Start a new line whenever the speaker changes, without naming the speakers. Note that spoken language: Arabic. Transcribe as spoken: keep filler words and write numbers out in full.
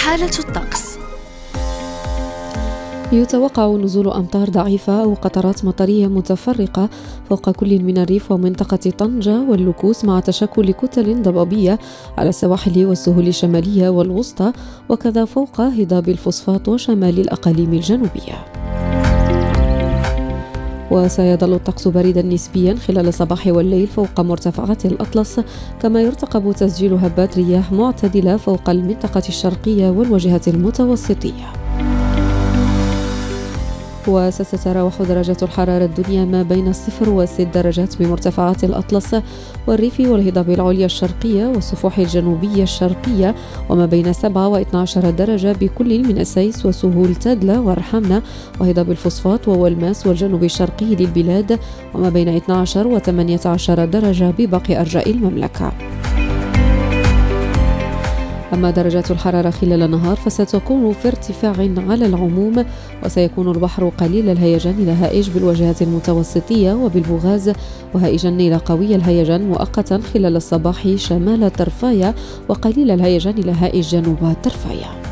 حالة الطقس.
يتوقع نزول أمطار ضعيفة أو قطرات مطرية متفرقة فوق كل من الريف ومنطقة طنجة واللكوس، مع تشكل كتل ضبابية على السواحل والسهول الشمالية والوسطى، وكذا فوق هضاب الفوسفات وشمال الأقاليم الجنوبية. وسيظل الطقس بارداً نسبياً خلال الصباح والليل فوق مرتفعات الأطلس، كما يرتقب تسجيل هبات رياح معتدلة فوق المنطقة الشرقية والواجهة المتوسطية. وستتراوح درجات الحرارة الدنيا ما بين الصفر وست درجات بمرتفعات الأطلس والريف والهضاب العليا الشرقية والسفوح الجنوبية الشرقية، وما بين سبعة واثنى عشر درجة بكل من السيس وسهول تادلة ورحمنة وهضاب الفوسفات وولماس والجنوب الشرقي للبلاد، وما بين اثنى عشر وثمانية عشر درجة بباقي أرجاء المملكة. أما درجات الحرارة خلال النهار فستكون في ارتفاع على العموم، وسيكون البحر قليل الهيجان إلى هائج بالواجهة المتوسطية وبالبوغاز، وهائجا إلى قوي الهيجان مؤقتا خلال الصباح شمال ترفايا، وقليل الهيجان إلى هائج جنوب ترفايا.